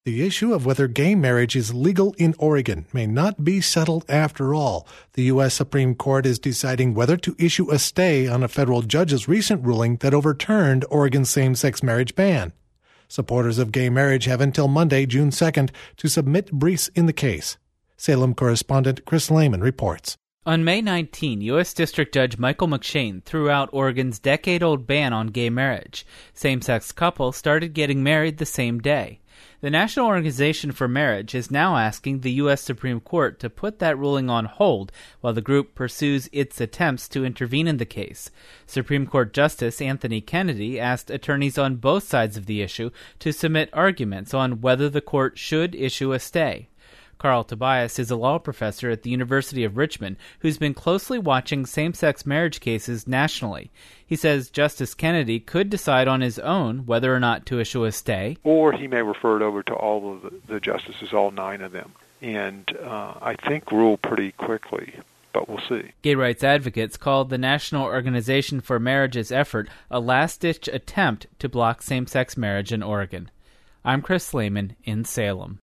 The issue of whether gay marriage is legal in Oregon may not be settled after all. The U.S. Supreme Court is deciding whether to issue a stay on a federal judge's recent ruling that overturned Oregon's same-sex marriage ban. Supporters of gay marriage have until Monday, June 2nd, to submit briefs in the case. Salem correspondent Chris Lehman reports. On May 19, U.S. District Judge Michael McShane threw out Oregon's decade-old ban on gay marriage. Same-sex couples started getting married the same day. The National Organization for Marriage is now asking the U.S. Supreme Court to put that ruling on hold while the group pursues its attempts to intervene in the case. Supreme Court Justice Anthony Kennedy asked attorneys on both sides of the issue to submit arguments on whether the court should issue a stay. Carl Tobias is a law professor at the University of Richmond who's been closely watching same-sex marriage cases nationally. He says Justice Kennedy could decide on his own whether or not to issue a stay. Or he may refer it over to all of the justices, all 9 of them, and I think rule pretty quickly. But we'll see. Gay rights advocates called the National Organization for Marriage's effort a last-ditch attempt to block same-sex marriage in Oregon. I'm Chris Lehman in Salem.